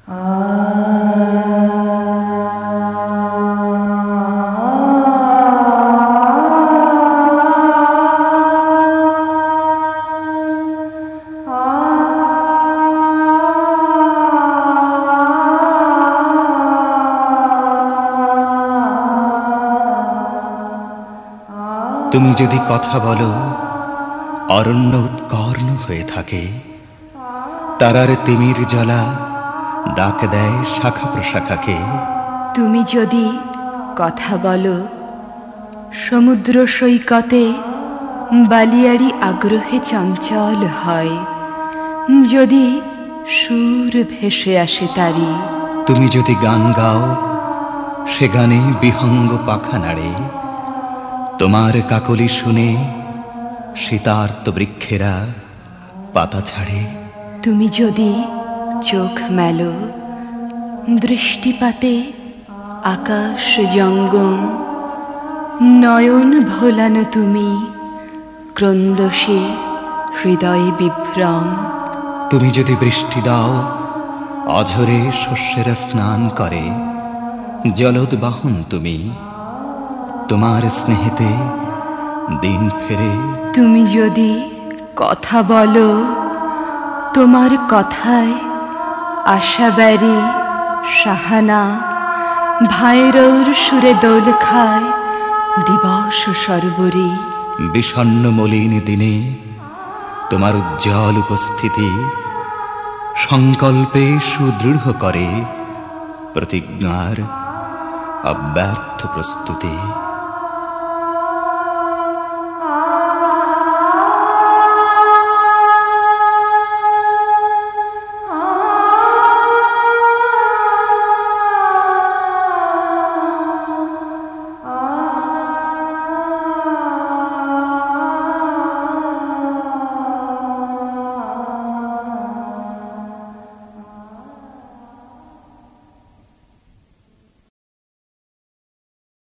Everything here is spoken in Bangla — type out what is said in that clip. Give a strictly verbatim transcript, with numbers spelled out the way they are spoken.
তুমি যদি কথা বলো অরণ্য উৎকর্ণ হয়ে থাকে, তারার তিমির জ্বলা ডাক দেয় শাখা প্রশাখাকে। তুমি যদি কথা বলো সমুদ্র সৈকতে বালিয়াড়ি আগ্রহে চঞ্চল হয়, যদি সুর ভেসে আসে তারি। তুমি যদি গান গাও সে গানে বিহঙ্গ পাখা নাড়ে, তোমার কাকলি শুনে শীতার্ত বৃক্ষেরা পাতা ছাড়ে। তুমি যদি চোখ মেলো দৃষ্টিপাতে আকাশ জঙ্গম, নয়ন ভোলানো তুমি ক্রন্দশে হৃদয়ে বিভ্রম। তুমি যদি বৃষ্টি দাও অঝরে শস্যেরা স্নান করে, জলোদ্বাহন তুমি, তোমার স্নেহেতে দিন ফেরে। তুমি যদি কথা বলো তোমার কথায় আশাবেরি সাহানা ভাইরৌর সুরে দোল খায় দিবস সর্বরী। বিষণ্ণ মলিন দিনে তোমার উজ্জ্বল উপস্থিতি সংকল্পে সুদৃঢ় করে প্রতিজ্ঞার অব্যর্থ প্রস্তুতি।